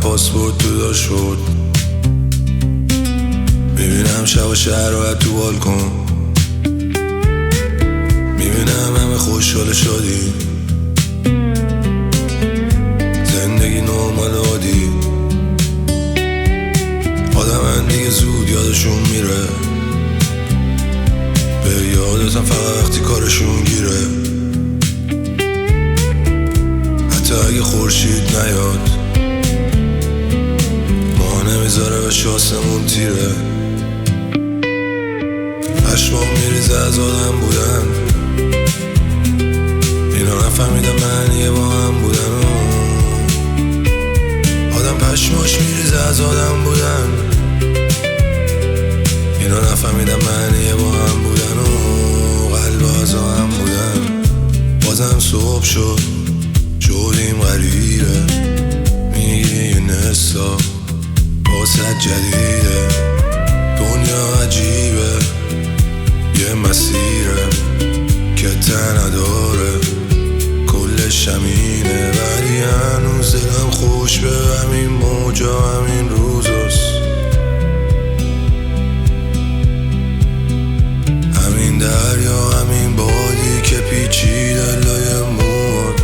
پاسپورت تو داشت شد. میبینم شب و شهر رو تو بالکن، میبینم همه خوشحال شادی، زندگی نرمال عادی. آدم دیگه زود یادشون میره، به یادتم فقط وقتی کارشون گیره. حتی اگه خورشید نیاد ما نمیذاره به شاسمون تیره. پشمام میریزه از آدم بودن، اینا نفهمیدم معنیه با هم بودن. آدم پشماش میریزه از آدم بودن، اینا نفهمیدم معنیه با هم بودن و قلب از هم بودن. بازم صبح شد شدیم غریبه، میگه یه نسا واسه جدیده. دنیا عجیبه، یه مسیره که ته نداره، کلش همینه. ولی هنوز دلم خوش به همین موجا همین روزاست، همین دریا همین بادی که پیچیده لای مواد.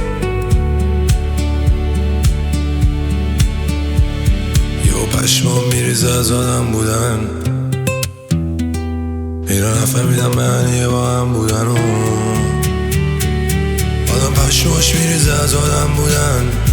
یا پشمام میریزه از آدم بودن، اینا نفهمیدم معنیه با هم بودن. آدم پشماش میریزه از آدم بودن،